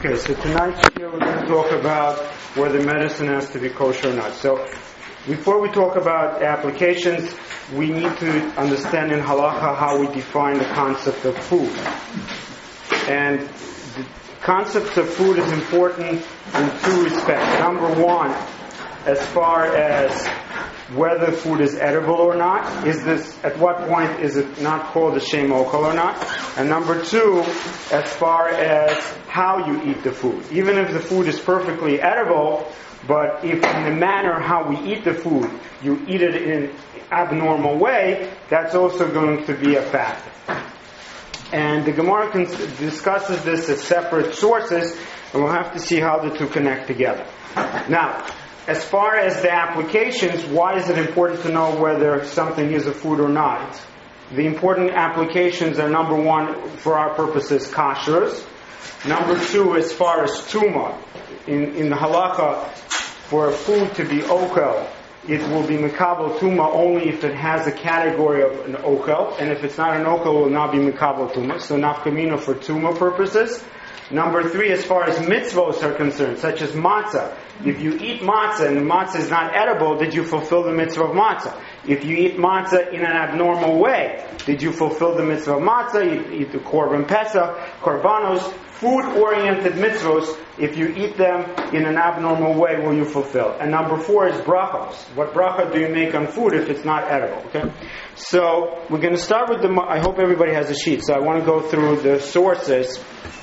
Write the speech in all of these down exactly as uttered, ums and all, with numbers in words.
Okay, so tonight here we're going to talk about whether medicine has to be kosher or not. So before we talk about applications, we need to understand in halacha how we define the concept of food. And the concept of food is important in two respects. Number one, as far as whether food is edible or not, is this, at what point is it not called a shem ochel or not? And number two, as far as how you eat the food. Even if the food is perfectly edible, but if in the manner how we eat the food, you eat it in an abnormal way, that's also going to be a factor. And the Gemara discusses this as separate sources, and we'll have to see how the two connect together. Now, as far as the applications, why is it important to know whether something is a food or not? The important applications are, number one, for our purposes, kashrus. Number two, as far as tumah, in, in the halacha, for a food to be okel, it will be mekabel tumah only if it has a category of an okel, and if it's not an okel, it will not be mekabel tumah. So nafkamina for tumah purposes. Number three, as far as mitzvos are concerned, such as matzah. If you eat matzah and the matzah is not edible, did you fulfill the mitzvah of matzah? If you eat matzah in an abnormal way, did you fulfill the mitzvah of matzah? You eat the korban pesach, korbanos, food-oriented mitzvos. If you eat them in an abnormal way, will you fulfill? And number four is brachos. What bracha do you make on food if it's not edible? Okay. So we're going to start with the. I hope everybody has a sheet. So I want to go through the sources.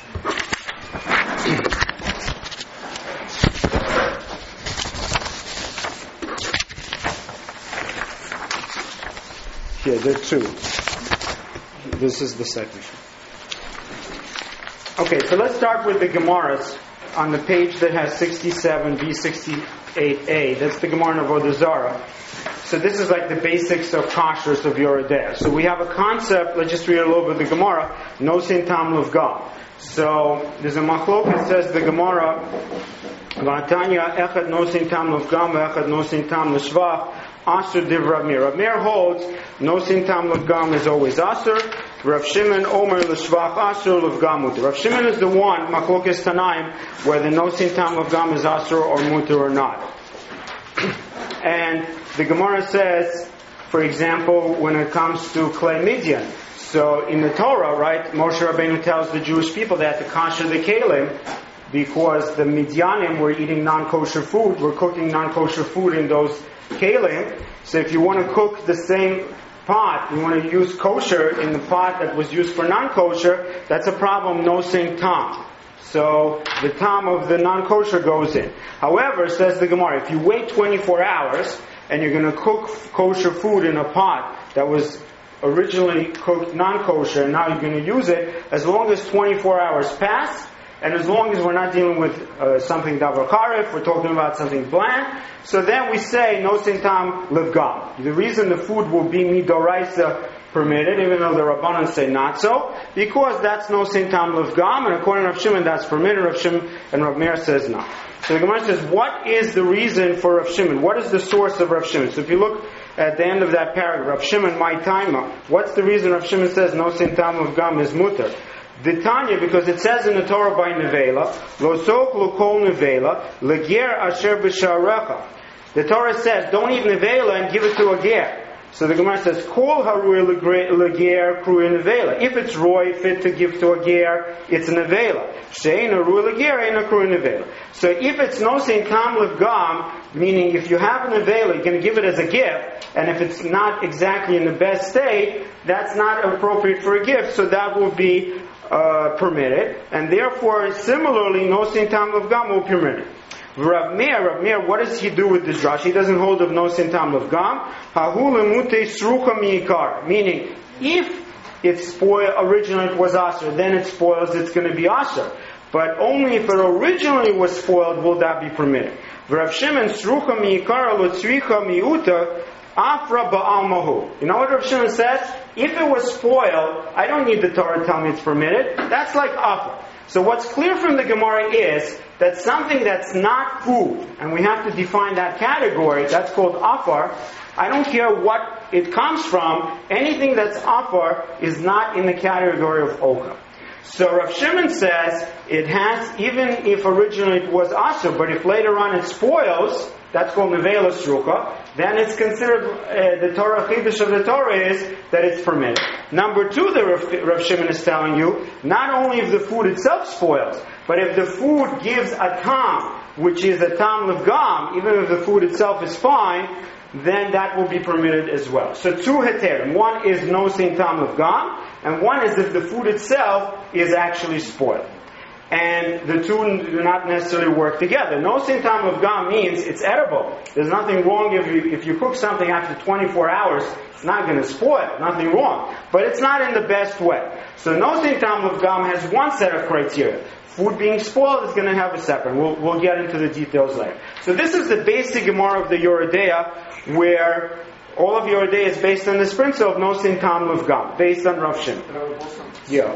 Here, there are two. This is the second. Okay, so let's start with the Gemaras on the page that has sixty-seven B sixty-eight A. That's the Gemara in Avodah Zarah. So this is like the basics of kashrus of Yoreh De'ah. So we have a concept, let's just read a little bit of the Gemara, no sin tam l'vgam. So there's a machlok that says the Gemara, V'atanya echad no sin tam l'vgam, v'echad no sin tam l'shvach, asur div Rav Meir. Rav Meir holds no sin tam l'vgam is always asur. Rav Shimon omer l'shvach asur l'vgam muter. Rav Shimon is the one, machlokes tanaim, whether no sin tam l'vgam is asur or muter or not. And the Gemara says, for example, when it comes to klei midyan, so in the Torah, right, Moshe Rabbeinu tells the Jewish people they had to kasher the kelim because the Midyanim were eating non-kosher food, were cooking non-kosher food in those kelim. So if you want to cook the same pot, you want to use kosher in the pot that was used for non-kosher, that's a problem, no sin tam. So the tam of the non-kosher goes in. However, says the Gemara, if you wait twenty-four hours and you're going to cook kosher food in a pot that was originally cooked non-kosher and now you're going to use it, as long as twenty-four hours pass, and as long as we're not dealing with uh, something davar karif, we're talking about something bland, so then we say no sin tam l'vgam. The reason the food will be midoraisa permitted, even though the Rabbanan say not so, because that's no sin tam l'vgam, and according to Rav Shimon that's permitted. Rav Shimon and Rav Meir says no. So the Gemara says, what is the reason for Rav Shimon? What is the source of Rav Shimon? So if you look at the end of that paragraph, Rav Shimon, my taima, what's the reason Rav Shimon says no sin tam l'vgam is muter? The Tanya, because it says in the Torah by nevela, lo sok lo kol nevela, leger asher b'sharecha. The Torah says, don't eat nevela and give it to a ger. So the Gemara says, kol harui leger krui nevela. If it's roy, fit to give to a ger, it's a nevela. Shein harui leger, ain't a krui nevela. So if it's no sin tam l'vgam, meaning if you have a nevela, you're going to give it as a gift, and if it's not exactly in the best state, that's not appropriate for a gift, so that will be Uh, permitted, and therefore, similarly, no sin tam l'vgam will be permitted. Rav Meir, Rav Meir, what does he do with this drash? He doesn't hold of no sin tam l'vgam. Hahu lemute srucha miikar, meaning if it spoil originally it was asher, then it spoils, it's going to be asher. But only if it originally was spoiled will that be permitted. Rav Shimon srucha miikar lo tzricha miuta. Afra ba'al mahu. You know what Rav Shimon says? If it was spoiled, I don't need the Torah to tell me it's permitted. That's like afra. So what's clear from the Gemara is that something that's not food, and we have to define that category, that's called afar. I don't care what it comes from, anything that's afar is not in the category of oka. So Rav Shimon says it has, even if originally it was asur, but if later on it spoils, that's called nevela shruka, then it's considered, uh, the Torah chidush of the Torah is that it's permitted. Number two, the Rav, Rav Shimon is telling you, not only if the food itself spoils, but if the food gives a tam, which is a tam levgam, even if the food itself is fine, then that will be permitted as well. So two heterim. One is no sin tam levgam, and one is if the food itself is actually spoiled. And the two do not necessarily work together. No sin tam levgam means it's edible. There's nothing wrong if you if you cook something after twenty-four hours, it's not going to spoil. Nothing wrong. But it's not in the best way. So no sin tam levgam has one set of criteria. Food being spoiled is going to have a separate. We'll, we'll get into the details later. So this is the basic Gemara of the Yoredeya, where all of Yoredeya is based on this principle of no sin tam levgam, based on Rav Shimon. Yeah.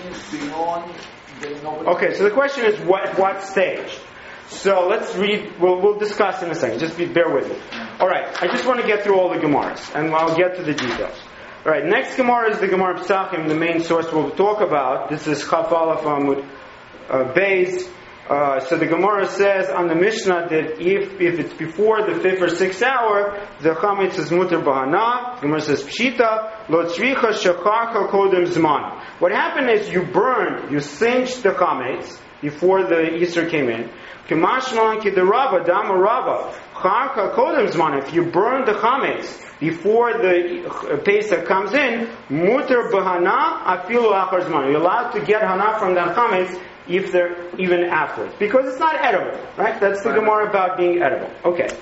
Okay, so the question is what what stage? So let's read. We'll we'll discuss in a second. Just be, bear with me. All right. I just want to get through all the Gemaras, and I'll get to the details. All right. Next Gemara is the Gemara Pesachim, the main source we'll talk about. This is Chaf Aleph Amud uh, Beis. Uh, so the Gemara says on the Mishnah that if if it's before the fifth or sixth hour, the chametz is muter bahana. The Gemara says pshita lo tzricha shecharcha kodem zman. What happened is you burned, you singed the chametz before the Easter came in. K'mashman kiderava dama rava charcha kodem zman. If you burn the chametz before the Pesach comes in, muter bahana afilu achar zman. You're allowed to get hana from that chametz if they're even afterwards, because it's not edible, right? That's the Gemara about being edible. Okay.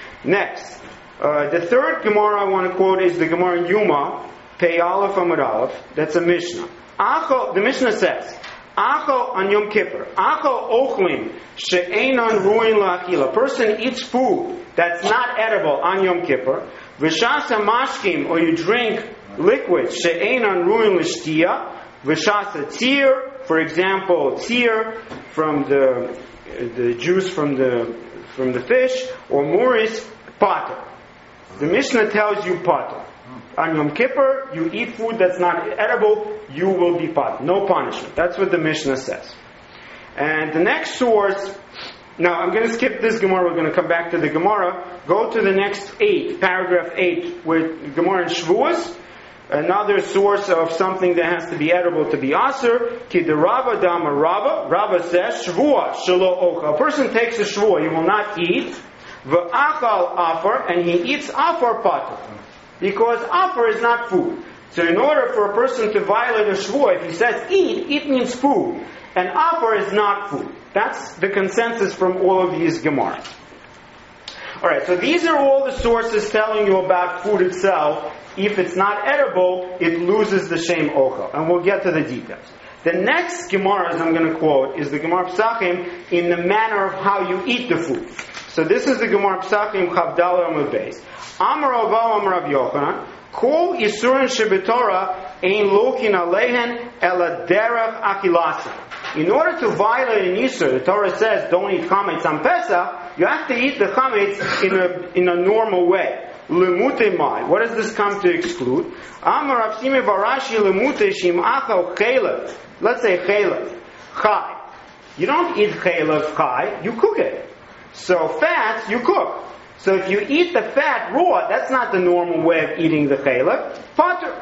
Next, uh, the third Gemara I want to quote is the Gemara in Yuma, Pei Aleph Amud Aleph. That's a Mishnah. Acho, the Mishnah says, Acho on Yom Kippur, Acho ochlim she'einon ruin la'achila. A person eats food that's not edible on Yom Kippur. V'shasa mashkim, or you drink liquid she'einon ruin l'shtiya. V'shasa tzir. For example, tzir from the the juice from the from the fish, or muris pater. The Mishnah tells you pater. On Yom Kippur, you eat food that's not edible, you will be pater. No punishment. That's what the Mishnah says. And the next source. Now I'm going to skip this Gemara. We're going to come back to the Gemara. Go to the next eight, paragraph eight, with Gemara in Shavuos. Another source of something that has to be edible to be aser. Ki de Rava dama Rava. Rava says, Shvua shelo ocha. A person takes a shvua, he will not eat. V'achal afar, and he eats afar pater. Because afar is not food. So in order for a person to violate a shvua, if he says eat, eat means food. And afar is not food. That's the consensus from all of these Gemaras. Alright, so these are all the sources telling you about food itself. If it's not edible, it loses the shem ochel. And we'll get to the details. The next Gemara, as I'm going to quote, is the Gemara Pesachim in the manner of how you eat the food. So this is the Gemara Pesachim Chavdala Amud Beis. Amar Rava Amar Rav Yochanan, Kol Yisurin Shebetorah Ein Lokin Alehen Ela Derech Akilasim. In order to violate an Yisur, the Torah says don't eat chametz on Pesach, you have to eat the chametz in a, in a normal way. Lemute mai. What does this come to exclude? Amar Rav Shimi Barashi lemute shim'acha chaylev. Let's say chaylev, chai. You don't eat chaylev chai, you cook it. So fat, you cook. So if you eat the fat raw, that's not the normal way of eating the chaylev. Pater.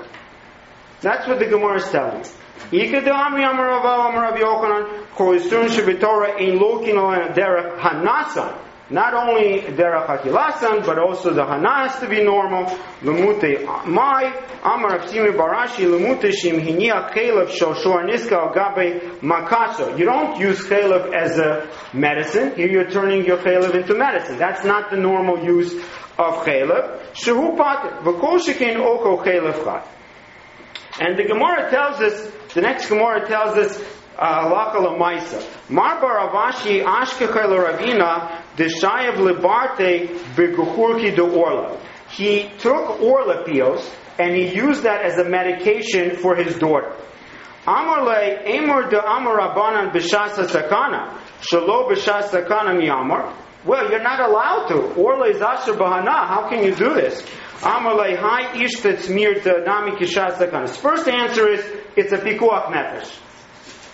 That's what the Gemara is telling you. Ikadami Amar Rava Amar Rav Yochanan Kol Yisurin Shebetorah Ein Lokin Alehen Derech Hanasan. Not only derech hakilasan, but also the hana has to be normal. Lemute mai amar Avsimi Barashi lemute shim hinia chaylev shel shor niska al gabe makaso. You don't use chaylev as a medicine. Here you're turning your chaylev into medicine. That's not the normal use of chaylev. Shehu pater v'kol shekein oko chaylev chai. And the Gemara tells us. The next Gemara tells us. Halacha l'maisa. Mar bar Avashi ashkechai l'Ravina deshayev lebarte beguchurki de orla. He took orla peels and he used that as a medication for his daughter. Amar le emor de amar Rabbanan b'shas sakana shelo b'shas sakana miyamar. Well, you're not allowed to. Orla is asher bahana. How can you do this? Amar le hai ish tetzmir de nami kishas sakana. His first answer is it's a pikuach nefesh.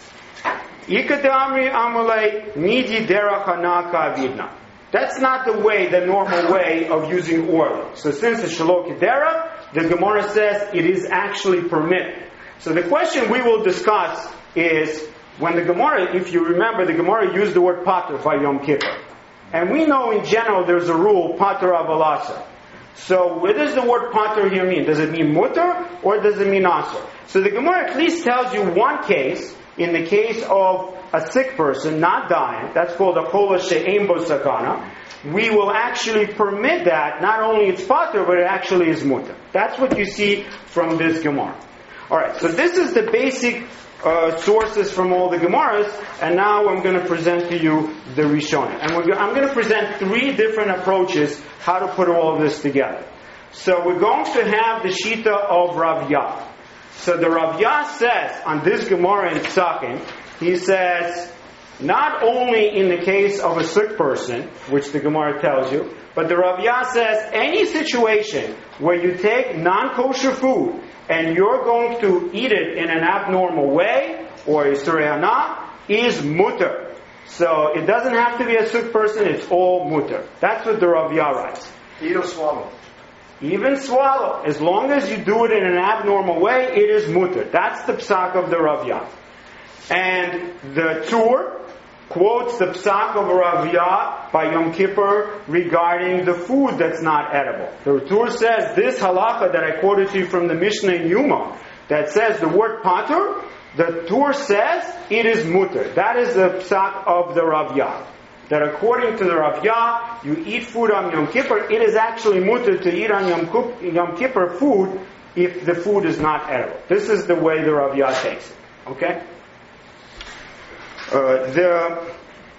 Ikadamri amulei nidi derech hanaka avidna. That's not the way, the normal way of using oil. So since it's shelo kederach, the Gemara says it is actually permitted. So the question we will discuss is, when the Gemara, if you remember, the Gemara used the word pater by Yom Kippur. And we know in general there's a rule, pater avalasa. So what does the word pater here mean? Does it mean mutter or does it mean aser? So the Gemara at least tells you one case, in the case of a sick person not dying, that's called a chola she'ein bo sakana, we will actually permit that, not only it's pater, but it actually is mutter. That's what you see from this Gemara. Alright, so this is the basic uh, sources from all the Gemaras, and now I'm going to present to you the Rishonim. And we're go- I'm going to present three different approaches how to put all of this together. So we're going to have the Shita of Rav Yah. So the Rav Yah says, on this Gemara in Psachim, he says, not only in the case of a sick person, which the Gemara tells you, but the Rav Yah says, any situation where you take non-kosher food and you're going to eat it in an abnormal way, or Yisrei Hana, is mutter. So it doesn't have to be a sick person, it's all mutter. That's what the Rav Yah writes. Eat or swallow? Even swallow. As long as you do it in an abnormal way, it is mutter. That's the psak of the Rav Yah. And the Tur quotes the psak of Rav Yah by Yom Kippur regarding the food that's not edible. The Tur says this halacha that I quoted to you from the Mishnah in Yuma, that says the word pater, the Tur says it is mutter. That is the psak of the Rav Yah. That according to the Rav Yah, you eat food on Yom Kippur, it is actually mutter to eat on Yom, Kup, Yom Kippur food if the food is not edible. This is the way the Rav Yah takes it. Okay? Uh, the,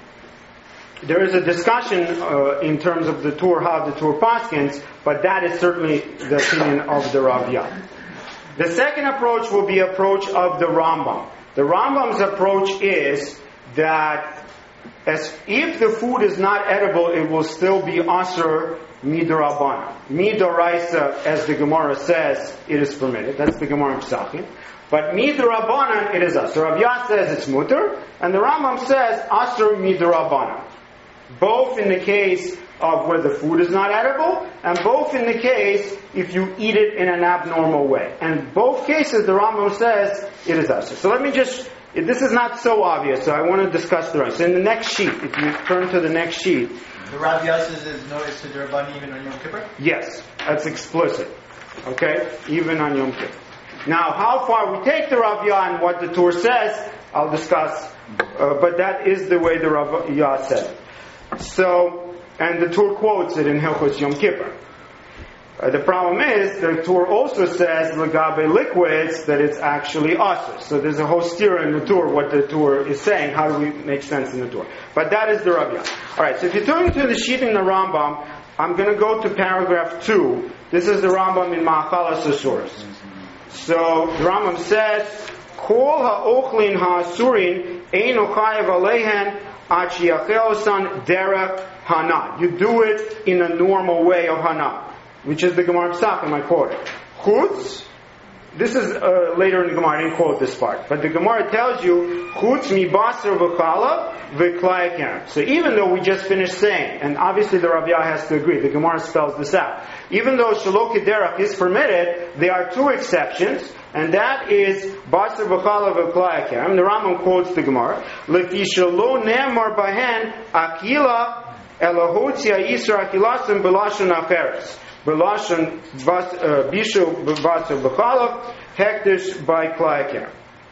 there is a discussion uh, in terms of the Tur, how the Tur paskins, but that is certainly the opinion of the Rav Yah. The second approach will be approach of the Rambam. The Rambam's approach is that as if the food is not edible, it will still be aser midrabana. Midoraisa, as the Gemara says, it is permitted. That's the Gemara in Psachim. But midrabanan, it is aser. Rav Yah says it's mutter, and the Rambam says aser midrabanan. Both in the case of where the food is not edible, and both in the case if you eat it in an abnormal way. And both cases, the Rambam says it is aser. So let me just, this is not so obvious, so I want to discuss the rest. So in the next sheet, if you turn to the next sheet. The Rav Yah says there's no Issa D'Rabbanan even on Yom Kippur? Yes, that's explicit. Okay? Even on Yom Kippur. Now, how far we take the Rav Yah and what the Tur says, I'll discuss. Uh, but that is the way the Rav Yah said. So, and the Tur quotes it in Hilchos Yom Kippur. Uh, the problem is, the Tur also says, L'gabe liquids, that it's actually aser. So there's a whole stira in the Tur, what the Tur is saying. How do we make sense in the Tur? But that is the Rav Yah. Alright, so if you turn to the sheet in the Rambam, I'm going to go to paragraph two. This is the Rambam in Ma'achalas Asuros. So the Rambam says, Kol ha'ochlin ha'asurin ein ochayev alehen ad sheyachelosan derech hana. You do it in a normal way of hana, which is the Gemara Psachim, I quote it. Chutz, this is uh, later in the Gemara, I didn't quote this part, but the Gemara tells you, Chutz mi basar v'chala v'klai kerem. So even though we just finished saying, and obviously the Rav Yah has to agree, the Gemara spells this out. Even though shelo kederach is permitted, there are two exceptions, and that is basar v'chala v'klai kerem. The Rambam quotes the Gemara, Lefi shelo ne'emar bahen akila elahotzia yisra akilasim b'lashon acheres. B'lashon bishu b'basar b'chalav hektish by klai.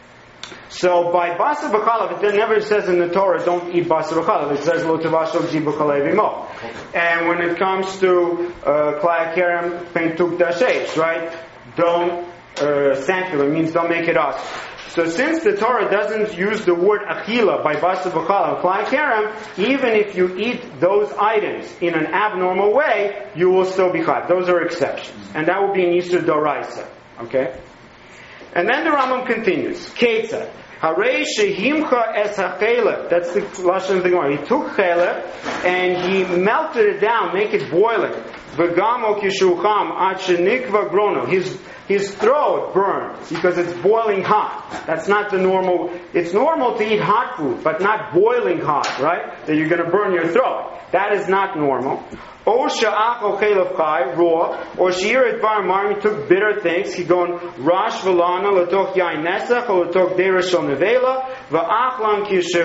So by basar b'chalav, it never says in the Torah, don't eat basar b'chalav. It says lo tavashol ji b'chalei v'mo. And when it comes to klai kerem pentuk dashesh, right? Don't uh, sanctify. It means don't make it us. So since the Torah doesn't use the word achila by basar b'chalav, klai kerem, even if you eat those items in an abnormal way, you will still be chayv. Those are exceptions. And that will be in Yisur Doraisa. Okay? And then the Rambam continues. Ketzad. Harei shehimcha es ha'chelef. That's the lashon of the Gemara. He took chelef and he melted it down, make it boiling. V'gamo kishucham ad shenikva grono. His his throat burned because it's boiling hot. That's not the normal. It's normal to eat hot food, but not boiling hot, right? That you're going to burn your throat. That is not normal. O sha'ach ochel chai raw, or sheir etvar marim, he took bitter things. He going rash v'lana l'toch yain nesach or l'toch dera shel nevela v'achlan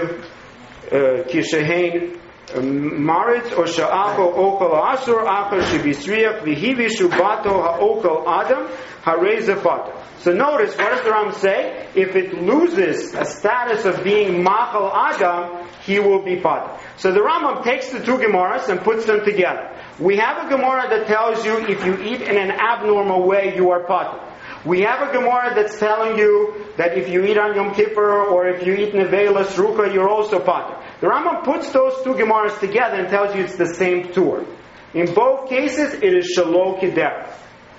kishehein maritz or sha'acho okal asur achar shebisriach v'hivi shubato ha'okal adam harei. So notice, what does the Ram say? If it loses a status of being machal adam, he will be pater. So the Rambam takes the two Gemaras and puts them together. We have a Gemara that tells you if you eat in an abnormal way, you are pater. We have a Gemara that's telling you that if you eat on Yom Kippur or if you eat Nevela Sruka, you're also pater. The Rambam puts those two Gemaras together and tells you it's the same tour. In both cases, it is Shalom Kidder.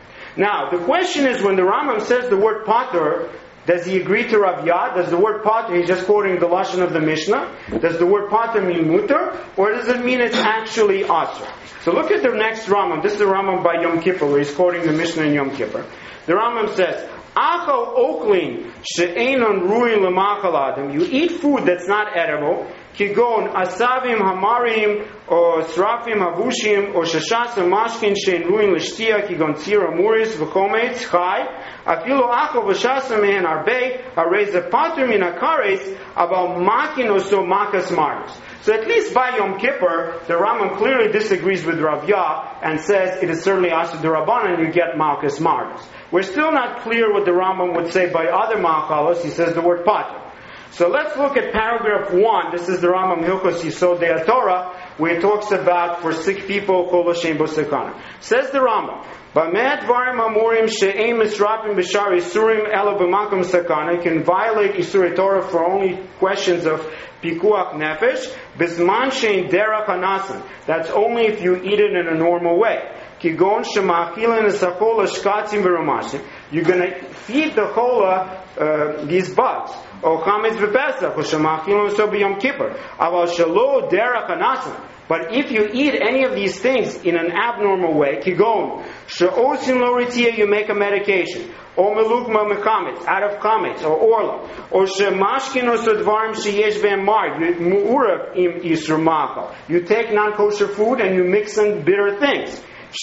Now, the question is, when the Rambam says the word pater, does he agree to Rav Yad? Does the word pater, he's just quoting the Lashon of the Mishnah, does the word pater mean mutter, or does it mean it's actually asr? So look at the next Rambam. This is the Rambam by Yom Kippur, where he's quoting the Mishnah in Yom Kippur. The Rambam says, Achal oklin she'enon ruin l'machal adam. You eat food that's not edible. Kigon asavim hamarim or srafim havushim or shashasam mashkin she'en ruin l'shtia kigon tzira muris v'chometz chai afilo achal v'shasam mehen arbe harei ze pater min hakares about makin or so makas marus. So at least by Yom Kippur, the Rambam clearly disagrees with Rav Yah and says it is certainly Asur D'Rabbanan and you get Malchus Margus. We're still not clear what the Rambam would say by other Malchalos. He says the word pater. So let's look at paragraph one. This is the Rambam Hilchos Yisod Dei Torah, where it talks about for sick people, Kol Hashem B'Sekana. Says the Rambam, B'meh dvarim amurim she'ein misrapim b'shar isurim elo b'makom sakana. Can violate Isurei Torah for only questions of pikuach nefesh. Bisman she'ein derech hanasan. That's only if you eat it in a normal way. Kigon shema'achilin esachola shkatzim v'ramashim. You're going to feed the chola uh, these bugs. O chametz v'pesach, o shema'achilin so b'yom kippur. Aval shelo derech hanasan. But if you eat any of these things in an abnormal way, kigon, she'osim lo ritia, you make a medication, or melukma mechametz, out of chametz, or orla, or she'mashkin or sodvarim sheyesh v'em mar, mu'urav im yisur machal. You take non-kosher food and you mix in bitter things.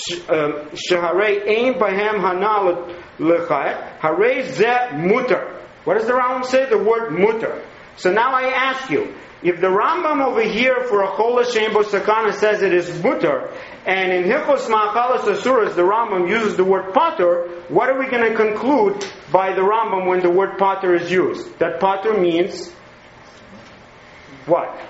Sheharei ein bahem hana l'chayet, harei ze mutter. What does the Rambam say? The word mutter. So now I ask you, if the Rambam over here for a Chol Hashem B'Sakana says it is mutter, and in Hilchos Ma'achalos Asuras the Rambam uses the word pater, what are we going to conclude by the Rambam when the word pater is used? That pater means what?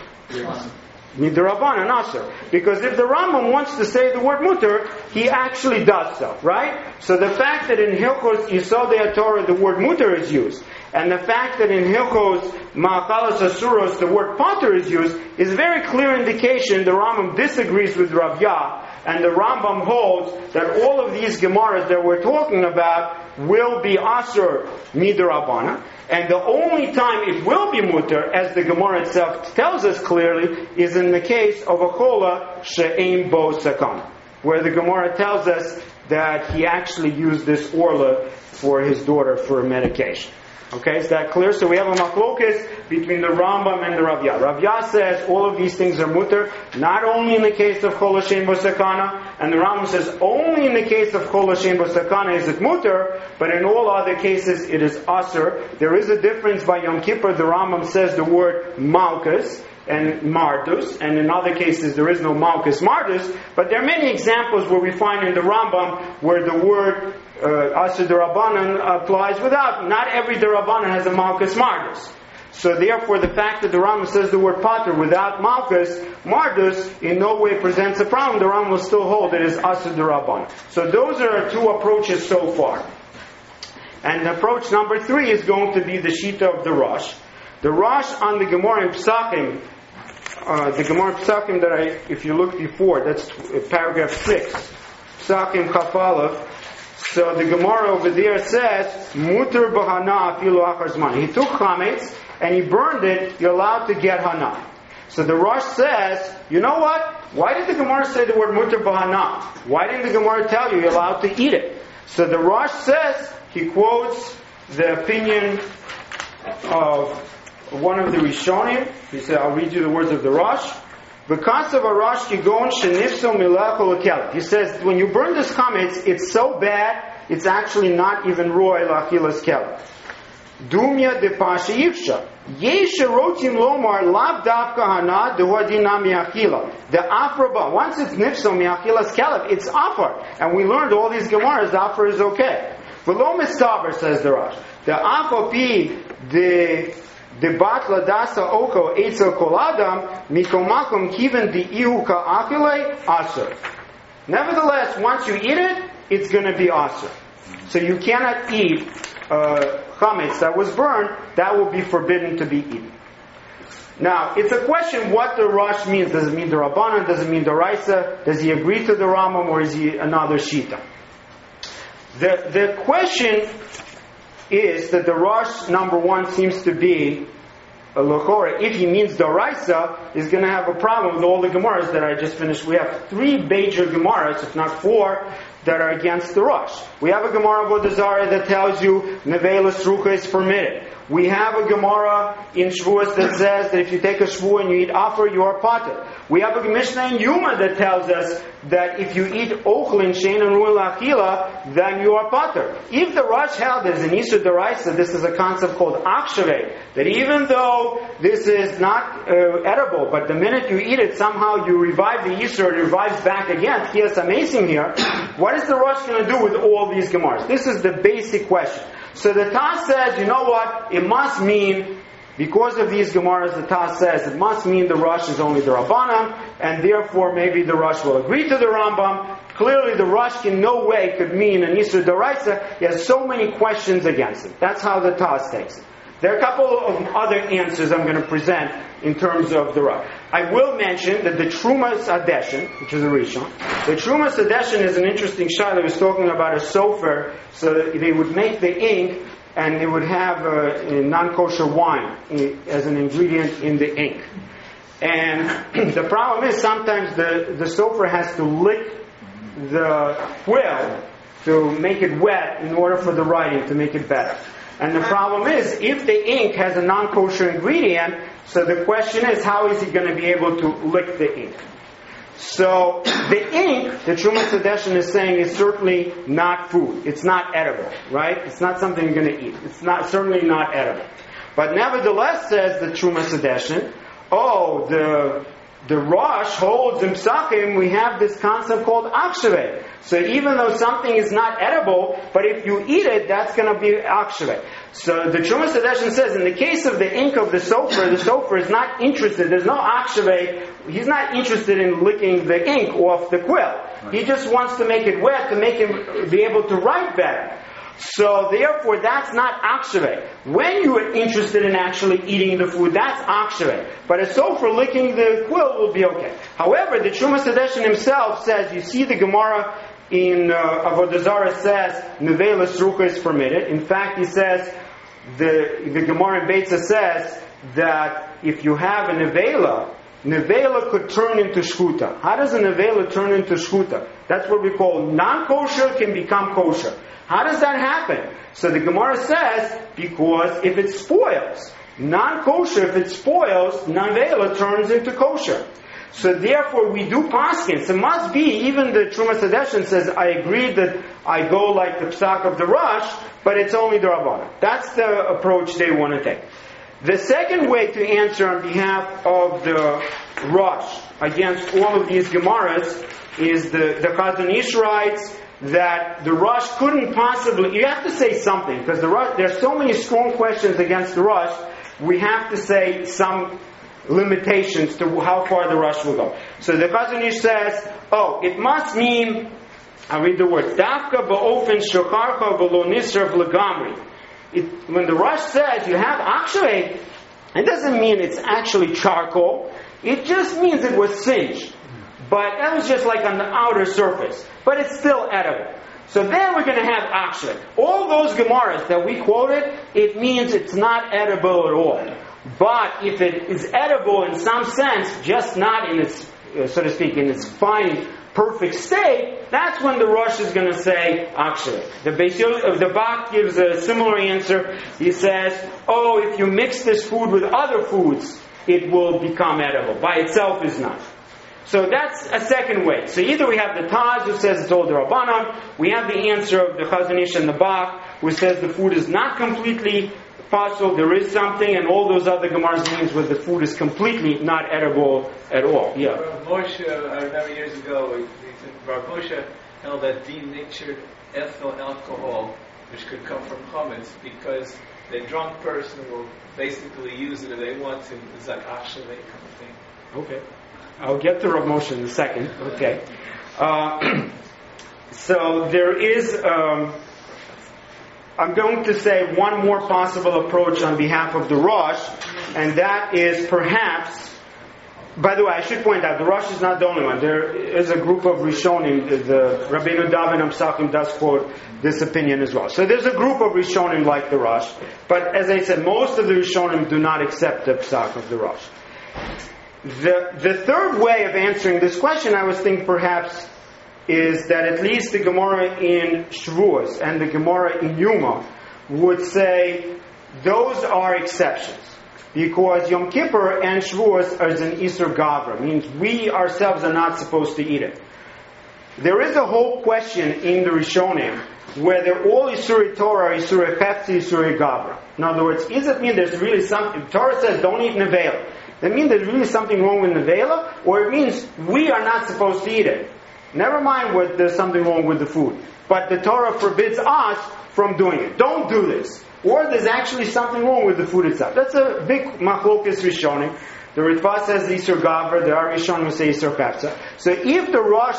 Midrabanan Asr. Because if the Rambam wants to say the word mutter, he actually does so, right? So the fact that in Hilchos Yisod Dei Torah the word mutter is used, and the fact that in Hilchos Ma'achalos Asuros the word pater is used, is a very clear indication the Rambam disagrees with Rav Yah, and the Rambam holds that all of these Gemaras that we're talking about will be Asur Midrabana, and the only time it will be mutter, as the Gemara itself tells us clearly, is in the case of a chola she'ein bo sakana, where the Gemara tells us that he actually used this orla for his daughter for medication. Okay, is that clear? So we have a machlokes between the Rambam and the Rav Yah. Rav Yah says all of these things are mutter, not only in the case of Chol Hashem B'Sakana, and the Rambam says only in the case of Chol Hashem B'Sakana is it mutter, but in all other cases it is asur. There is a difference by Yom Kippur. The Rambam says the word malchus and mardus, and in other cases there is no malchus mardus, but there are many examples where we find in the Rambam where the word Uh, Asur D'Rabbanan applies without. Not every D'Rabbanan has a Malchus Mardus. So therefore the fact that the Rambam says the word pater without Malchus Mardus in no way presents a problem. The Rambam will still hold it as Asur D'Rabbanan. So those are two approaches so far. And approach number three is going to be the Shita of the Rosh. The Rosh on the Gemara in Pesachim, uh, the Gemara in Pesachim that I, if you look before, that's paragraph six, Pesachim Chaf Aleph. So the Gemara over there says, Muter b'hana afilu achar zman. He took chametz and he burned it, you're allowed to get hana. So the Rosh says, you know what? Why did the Gemara say the word mutar b'hana? Why didn't the Gemara tell you you're allowed to eat it? So the Rosh says, he quotes the opinion of one of the Rishonim. He said, I'll read you the words of the Rosh. Because of a Rosh kigon shenifso milachol akelet. He says, when you burn this chametz, it's so bad, it's actually not even roy lachilas kelet. Dumya de pasha yifsha. Yesha rotim lomar lav davka hana dehodina miachila. The afraba, once it's nifso miachilas kelet, it's afar. And we learned all these gemaras, the afar is okay. V'lo mistaber, says the Rosh. The afopi de the batla dasa oko etzel koladam mikomakum kiven the ihu ka'akile aser. Nevertheless, once you eat it, it's going to be aser. So you cannot eat uh, chametz that was burned. That will be forbidden to be eaten. Now, it's a question what the Rosh means. Does it mean the Rabbanan? Does it mean the Raisa? Does he agree to the Rambam, or is he another Shita? The the question is that the Rosh, number one, seems to be a Lochora. If he means the Raisa, is going to have a problem with all the Gemaras that I just finished. We have three major Gemaras, if not four, that are against the Rosh. We have a Gemara of Avodah Zarah that tells you Nevela Srucha is permitted. We have a Gemara in Shavuos that says that if you take a Shavuot and you eat Afer, you are Pater. We have a Mishnah in Yuma that tells us that if you eat Ochlin, Shein, and Ruel Achila, then you are Pater. If the Rosh held as an Isur Deraisa, this is a concept called Akshaveh, that even though this is not uh, edible, but the minute you eat it, somehow you revive the Isur, it revives back again. Here's amazing here. What is the Rosh going to do with all these Gemaras? This is the basic question. So the Taz says, you know what? It must mean, because of these Gemaras, the Taz says, it must mean the Rosh is only the Rabbanan, and therefore maybe the Rosh will agree to the Rambam. Clearly the Rosh in no way could mean an Isur Deraisa. He has so many questions against it. That's how the Taz takes it. There are a couple of other answers I'm going to present in terms of the Rosh. I will mention that the Trumas Adeshin, which is a Rishon, the Trumas Adeshin is an interesting shayla. He was talking about a sofer, so that they would make the ink and they would have a, a non-kosher wine as an ingredient in the ink. And the problem is sometimes the, the sofer has to lick the quill to make it wet in order for the writing to make it better. And the problem is, if the ink has a non-kosher ingredient, so the question is, how is he going to be able to lick the ink? So, the ink, the Trumas Adeshin is saying, is certainly not food. It's not edible, right? It's not something you're going to eat. It's not certainly not edible. But nevertheless, says the Trumas Adeshin, oh, the the Rosh holds in Psachim, we have this concept called Akshaveh. So even though something is not edible, but if you eat it, that's going to be Akshaveh. So the Trumas Adeshin says, in the case of the ink of the sofer, the sofer is not interested, there's no Akshaveh, he's not interested in licking the ink off the quill. Right. He just wants to make it wet to make him be able to write better. So therefore, that's not akshaveh. When you are interested in actually eating the food, that's akshaveh. But a sofer licking the quill will be okay. However, the Trumas Adeshin himself says, you see the Gemara in uh, Avodah Zarah says, Nevela Srucha is permitted. In fact, he says, the, the Gemara in Beitza says that if you have a Nevela, Nevela could turn into shchuta. How does a Nevela turn into shchuta? That's what we call non-kosher can become kosher. How does that happen? So the Gemara says, because if it spoils, non-kosher, if it spoils, Nevela turns into kosher. So therefore we do paskins. It must be, even the Trumas Adeshin says, I agree that I go like the psak of the Rosh, but it's only the Rabbanan. That's the approach they want to take. The second way to answer on behalf of the Rosh against all of these Gemaras is the, the Chazon Ish writes that the Rosh couldn't possibly, you have to say something, because the Rosh, there are so many strong questions against the Rosh, we have to say some limitations to how far the Rosh will go. So the Chazon Ish says, oh, it must mean, I read the word, Dafka ba'ofen shokarcha v'lo nisraf legamri. It, when the Rosh says you have akshaveh, it doesn't mean it's actually charcoal. It just means it was singed. But that was just like on the outer surface. But it's still edible. So then we're going to have akshaveh. All those Gemaras that we quoted, it means it's not edible at all. But if it is edible in some sense, just not in its, uh, so to speak, in its fine, perfect state, that's when the Rosh is going to say, actually. The Beis Yosef, the Bach gives a similar answer. He says, oh, if you mix this food with other foods, it will become edible. By itself is not. So that's a second way. So either we have the Taz who says it's all the Rabbanon, we have the answer of the Chazon Ish and the Bach who says the food is not completely possible, there is something, and all those other Gemaras means where the food is completely not edible at all. Yeah. Rav Moshe, I remember years ago, he said Rav Moshe held that denatured ethyl alcohol, which could come from chametz, because the drunk person will basically use it if they want to. It's like actually kind of thing. Okay. I'll get to Rav Moshe in a second. Okay. Uh, so there is, um, I'm going to say one more possible approach on behalf of the Rosh, and that is perhaps, by the way, I should point out, the Rosh is not the only one. There is a group of Rishonim, the, the Rabbeinu David Amsachim does quote this opinion as well. So there's a group of Rishonim like the Rosh, but as I said, most of the Rishonim do not accept the Psak of the Rosh. The, the third way of answering this question, I was thinking perhaps, is that at least the Gemara in Shavuos and the Gemara in Yuma would say those are exceptions. Because Yom Kippur and Shavuos is an Isur Gavra, means we ourselves are not supposed to eat it. There is a whole question in the Rishonim whether all Isuri Torah are Isuri Chefzi, Isuri Gavra. In other words, does it mean there's really something, Torah says don't eat Nevela. Does it mean there's really something wrong with Nevela? Or it means we are not supposed to eat it? Never mind what there's something wrong with the food. But the Torah forbids us from doing it. Don't do this. Or there's actually something wrong with the food itself. That's a big machlokes Rishonim. The Ritva says Isur Gavra, there are Rishonim who say Isur Chefza. So if the Rosh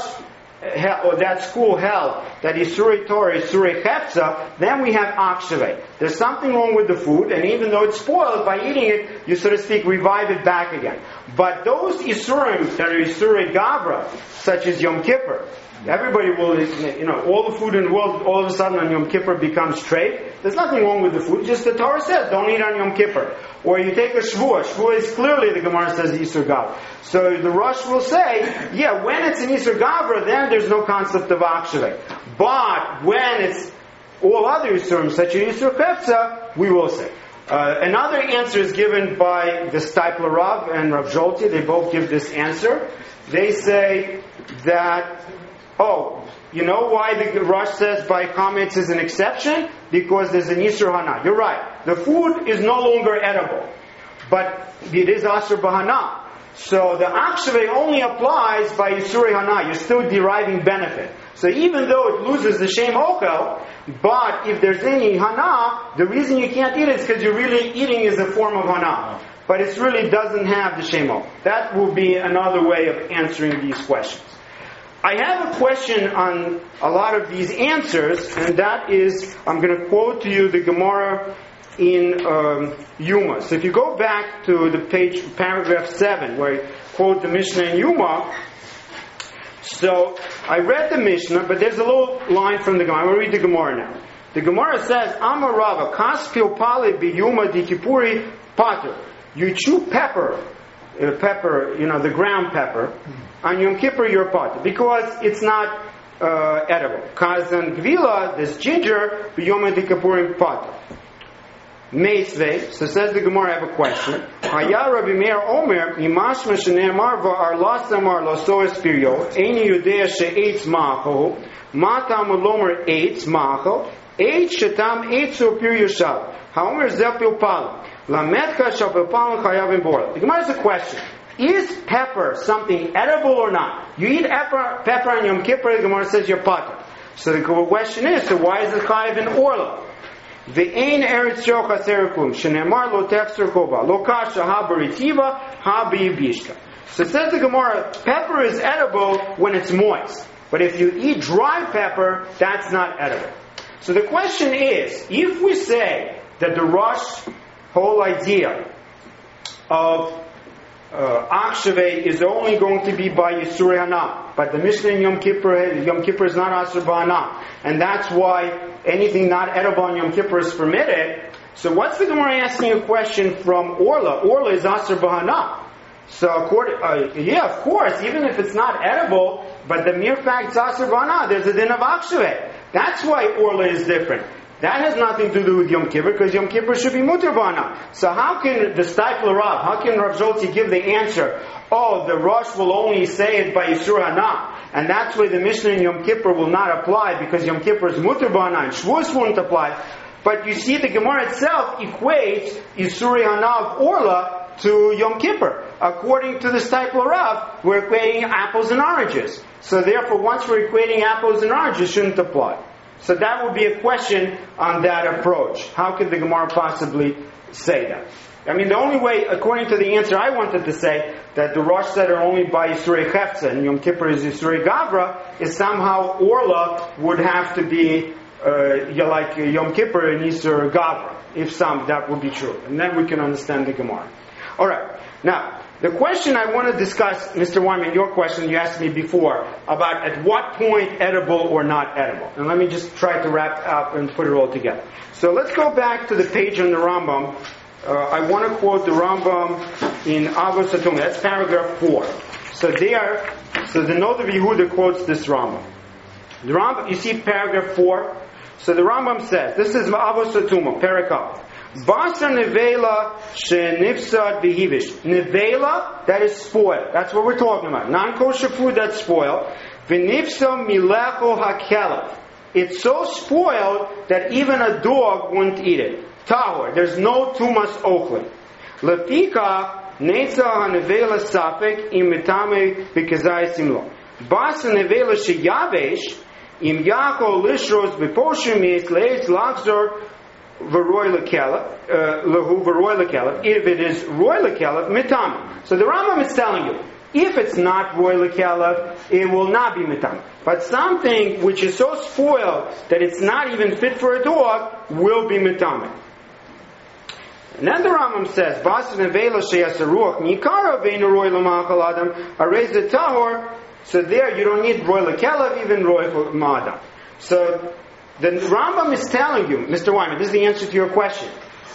or that school held that Isuri Torah is Isuri Chefza, then we have Akshaveh. There's something wrong with the food, and even though it's spoiled, by eating it, you so to speak revive it back again. But those Isurim that are Isuri Gavra, such as Yom Kippur, everybody will, you know, all the food in the world all of a sudden on Yom Kippur becomes treif. There's nothing wrong with the food, just the Torah says don't eat on Yom Kippur. Or you take a Shavuot. Shavuot is clearly, the Gemara says, Isur Gavra. So the Rosh will say, yeah, when it's an Isur Gavra, then there's no concept of Akshaveh. But when it's all other Isurim, such as Isur Chefza, we will say. Uh, another answer is given by the Steipler Rav and Rav Zolti. They both give this answer. They say that, oh, you know why the Rosh says by comments is an exception? Because there's an Isur Hana. You're right. The food is no longer edible. But it is Asur B'Hana. So the Akshaveh only applies by Isuri Hana. You're still deriving benefit. So even though it loses the Shem Okel, but if there's any Hana, the reason you can't eat it is because you're really eating is a form of Hana. But it really doesn't have the Shem Okel. That will be another way of answering these questions. I have a question on a lot of these answers, and that is, I'm going to quote to you the Gemara in um, Yuma. So if you go back to the page, paragraph seven, where I quote the Mishnah in Yuma, so I read the Mishnah, but there's a little line from the Gemara. I'm going to read the Gemara now. The Gemara says, Amar Rava, Kas Pilpali Biyuma Di Kippuri Pater. You chew pepper, uh, pepper, you know, the ground pepper, on Yom Kippur you're Pater, because it's not uh, edible. Kazan Gvila, this ginger, Biyuma Di Kippurim Pater. Meisvei, so says the Gemara, I have a question. Haya Rabbi Meir Omer, Imashma Shene'emar va'ar lastamar lasoes piryo, Eini Yudea she'etz ma'achol, Matam ulomer eitz ma'achol, Eitz shetam eitzu pir yoshav. Ha'omer zepil pal. Lametka shapil pal chayav bor. The Gemara has a question. Is pepper something edible or not? You eat pepper, pepper on Yom Kippur, the Gemara says you're pater. So the question is, so why is it chayav in orla? Ve'ein eretz yochas erikum shenemar lo texter kova lo kasha ha beritiva ha biyibishka. So it says the Gemara, pepper is edible when it's moist, but if you eat dry pepper, that's not edible. So the question is, if we say that the Rosh whole idea of uh, Akshaveh is only going to be by Yisuri Hana, but the Mishnah in Yom Kippur, Yom Kippur is not Asur B'Hana, and that's why anything not edible on Yom Kippur is permitted, So what's the Gemara asking a question from Orla? Orla is Aser Bahana. So, according, uh, yeah, of course, even if it's not edible, but the mere fact it's Aser Bahana, there's a din of Akshaveh. That's why Orla is different. That has nothing to do with Yom Kippur, because Yom Kippur should be Mutar Bahana. So how can the Stifler Rav, how can Rav Zolti give the answer, oh, the Rosh will only say it by Yisur Hana, and that's why the Mishnah in Yom Kippur will not apply, because Yom Kippur is Mutar Bahana, and Shavuos won't apply. But you see, the Gemara itself equates Yisuri Hana of Orla to Yom Kippur. According to the Stipler Rav, we're equating apples and oranges. So therefore, once we're equating apples and oranges, it shouldn't apply. So that would be a question on that approach. How could the Gemara possibly say that? I mean, the only way, according to the answer I wanted to say, that the Rosh said are only by Yisuri Chefza and Yom Kippur is Yisuri Gavra, is somehow Orla would have to be Uh, like uh, Yom Kippur and Yisur Gavra. If some, that would be true. And then we can understand the Gemara. Alright. Now, the question I want to discuss, Mister Wyman, your question you asked me before, about at what point edible or not edible. And let me just try to wrap up and put it all together. So let's go back to the page on the Rambam. Uh, I want to quote the Rambam in Avos Atum. That's paragraph four. So there, so the Noda Yehuda quotes this Rambam. The Rambam, you see paragraph four? So the Rambam says, this is Avos Atuma, Perikah. Basar nevela shenifsad behivish. Nevela, that is spoiled. That's what we're talking about. Non-kosher food that's spoiled. V'nifsa milecho hakelav. It's so spoiled that even a dog wouldn't eat it. Tahor, there's no tumas ochli. Lefika netza hanevela safek imitame b'kazai simlo. Basar nevela sheyavesh. Im Yaakov lishros beposhim yisleis lachzor v'roy lekelev lehu v'roy lekelev. If it is roy lekelev mitam. So the Rambam is telling you, if it's not roy lekelev, it will not be mitam. But something which is so spoiled that it's not even fit for a dog will be mitam. And then the Rambam says, "Bas nevela sheyasaruach mikara veinu roy l'machal adam arez tahor." So there you don't need roy lekelev, even roy ma'adam. So the Rambam is telling you, Mister Wyman, this is the answer to your question,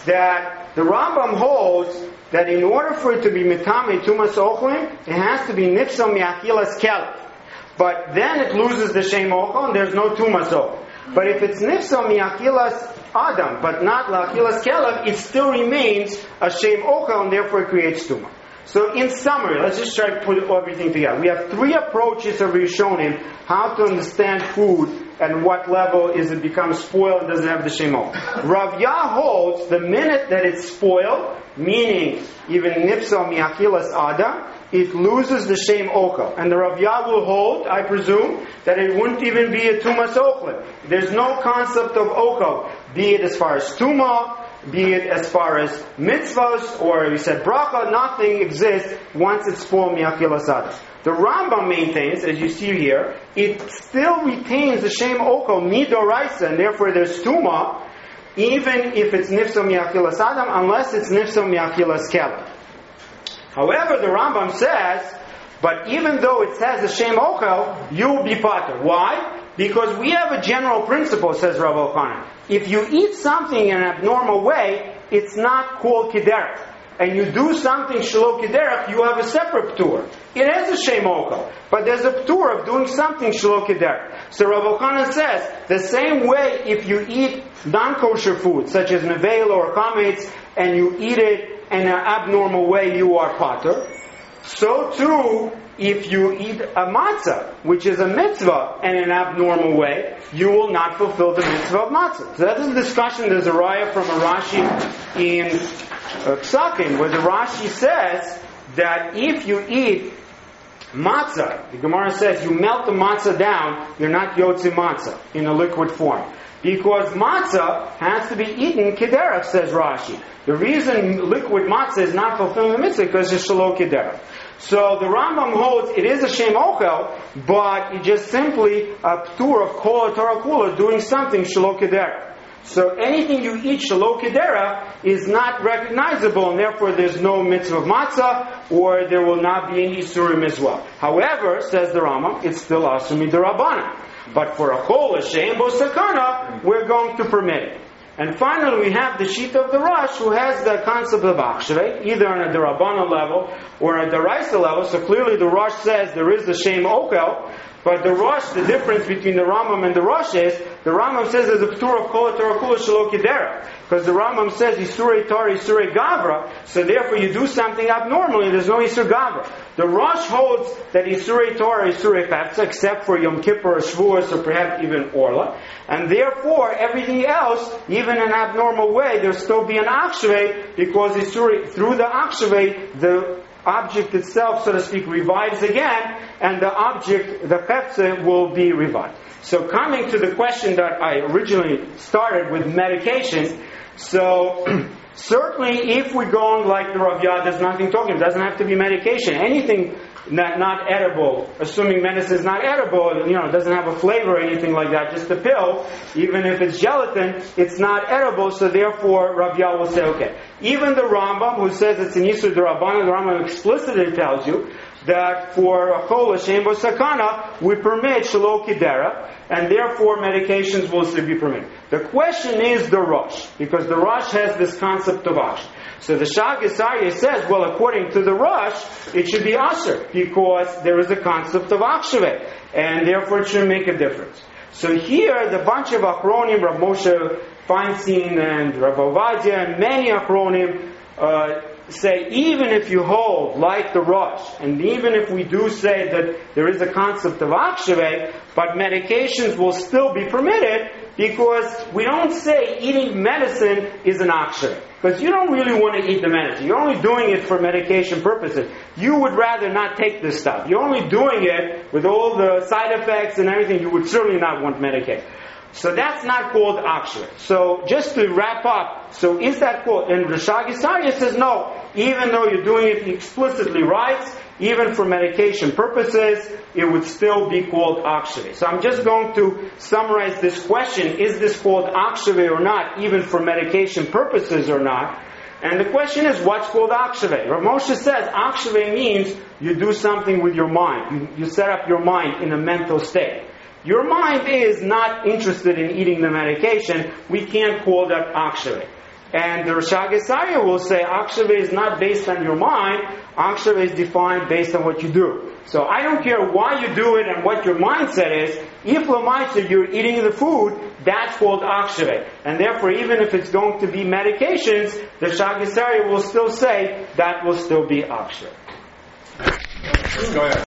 that the Rambam holds that in order for it to be mitame tumas ochlin, it has to be nifsam miachilas kelev. But then it loses the shem ochel and there's no tumas ochel. But if it's nifsam miachilas adam, but not lachilas kelev, it still remains a shem ochel and therefore it creates tumah. So in summary, let's just try to put everything together. We have three approaches of Rishonim how to understand food and what level is it becomes spoiled, does it have the shemot. Rav Yah holds the minute that it's spoiled, meaning even nipsa miachilas ada, it loses the shem okel. And the Rav Yah will hold, I presume, that it wouldn't even be a tumas okel. There's no concept of okel, be it as far as tumah, be it as far as mitzvahs, or we said bracha, nothing exists once it's spoiled miachilas ada. The Rambam maintains, as you see here, it still retains the shem okel midoraisa, and therefore there's tumah, even if it's nifsa miachilas adam, unless it's nifsa miachilas kelev. However, the Rambam says, but even though it says the shem okel, you will be pater. Why? Because we have a general principle, says Rav Elchanan. If you eat something in an abnormal way, it's not called kederach. And you do something shelo kederach, you have a separate ptur. It has a shem okel, but there's a ptur of doing something shelo kederach. So Rav Elchanan says, the same way if you eat non-kosher food, such as nevel or chametz, and you eat it in an abnormal way, you are pater. So too, if you eat a matzah, which is a mitzvah, in an abnormal way, you will not fulfill the mitzvah of matzah. So that is a discussion. There's a raya from a Rashi in uh, Psakim, where the Rashi says that if you eat matzah, the Gemara says you melt the matzah down, you're not yotzi matzah in a liquid form. Because matzah has to be eaten kederach, says Rashi. The reason liquid matzah is not fulfilling the mitzvah because it's shelo kederach. So the Rambam holds it is a shem okel, but it's just simply a ptur of kol Torah kula doing something shelo kederach. So anything you eat shelo kederach is not recognizable, and therefore there's no mitzvah of matzah, or there will not be any isurim as well. However, says the Rambam, it's still asur midarabanan. But for a chol, a she'en bo sakana, we're going to permit it. And finally, we have the sheet of the Rosh, who has the concept of Achshavei, either on a D'Rabbanan level or a D'Oraisa level. So clearly the Rosh says there is the Shem Okel, but the Rosh, the difference between the Rambam and the Rosh is, the Rambam says there's a P'tur of Kol HaTorah Kula Shelo Kidera. Because the Rambam says Isurei Torah, Isurei Gavra, so therefore you do something abnormally, there's no Isur Gavra. The Rosh holds that Isurei Torah, Isurei Chafetza, except for Yom Kippur or Shavuos or perhaps even Orla. And therefore, everything else, even in an abnormal way, there'll still be an Achshavei, because Isurei, through the Achshavei, the object itself, so to speak, revives again, and the object, the Chefze, will be revived. So coming to the question that I originally started with medications, so certainly if we're going like the Rav Yad, there's nothing talking, it doesn't have to be medication. Anything not, not edible, assuming medicine is not edible, you know, it doesn't have a flavor or anything like that, just a pill, even if it's gelatin, it's not edible, so therefore Rav Yad will say, okay. Even the Rambam, who says it's an Yisur D'Rabbanan, the Rambam explicitly tells you that for a Chol Hashem Bo Sakana, we permit Shelo Kidera, and therefore medications will still be permitted. The question is the Rosh, because the Rosh has this concept of Ash. So the Sha'agas Aryeh says, well, according to the Rosh, it should be Asher, because there is a concept of Achshavei, and therefore it should make a difference. So here, the bunch of Achronim, Rav Moshe Feinstein and Rav Ovadia, and many Achronim, uh, say even if you hold like the Rosh, and even if we do say that there is a concept of Achshavei, but medications will still be permitted, because we don't say eating medicine is an Achshavei. Because you don't really want to eat the medicine. You're only doing it for medication purposes. You would rather not take this stuff. You're only doing it with all the side effects and everything. You would certainly not want Medicaid. So that's not called Achshavei. So just to wrap up, so is that called? And the Sha'agas Aryeh says no. Even though you're doing it explicitly right, even for medication purposes, it would still be called Achshavei. So I'm just going to summarize this question: is this called Achshavei or not, even for medication purposes or not? And the question is, what's called Achshavei? Rav Moshe says Achshavei means you do something with your mind. You, you set up your mind in a mental state. Your mind is not interested in eating the medication. We can't call that Achshavei. And the Sha'agas Aryeh will say Achshavei is not based on your mind. Achshavei is defined based on what you do. So I don't care why you do it and what your mindset is. If l'maisa you're eating the food, that's called Achshavei. And therefore, even if it's going to be medications, the Sha'agas Aryeh will still say that will still be Achshavei. Go ahead.